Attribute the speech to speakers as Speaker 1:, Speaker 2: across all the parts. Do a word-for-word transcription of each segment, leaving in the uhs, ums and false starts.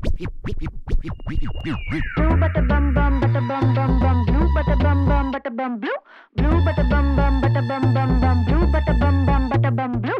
Speaker 1: Blue butter bum bum butter bum bum bum blue butter bum bum butter bum blue blue butter bum bum butter bum bum bum blue butter bum bum butter bum blue.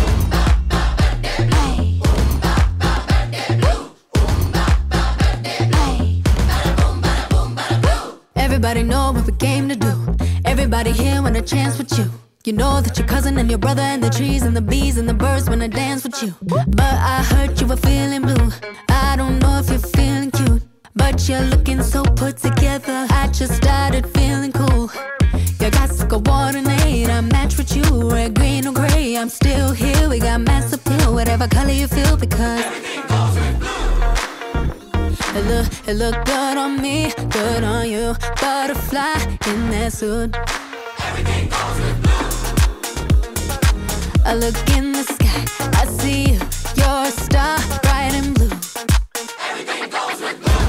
Speaker 2: Everybody know what we came to do. Everybody here want a chance with you. You know that your cousin and your brother and the trees and the bees and the birds wanna dance with you. But I heard you were feeling blue. I don't know if you're feeling cute, but you're looking so put together. I just started feeling cool. You got to coordinate. I match with you, red, green, or gray. I'm still here. We got mass appeal, whatever color you feel, because everything goes with blue. It look, it look good on me, good on you. Butterfly in that suit. Everything goes with blue. I look in the sky, I see you. You're a star, bright and blue. Everything goes with blue.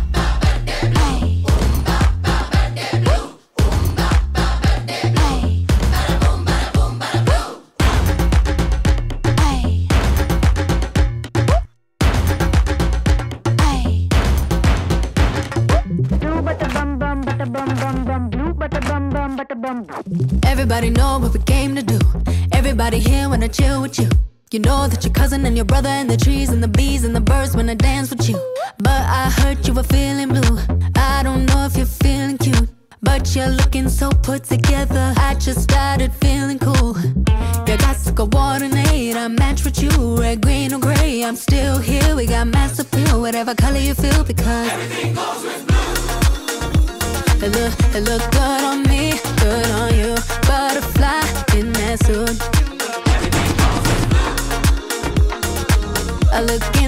Speaker 2: Everybody know what we came to do. Everybody here wanna chill with you. You know that your cousin and your brother and the trees and the bees and the birds wanna dance with you. But I heard you were feeling blue. I don't know if you're feeling cute, but you're looking so put together. I just started feeling cool. You got to coordinate. I match with you, red, green, or gray. I'm still here. We got mass appeal, whatever color you feel, because everything goes with blue. It look, it look good on me, good on you. Butterfly in that suit. Everything goes with blue. I look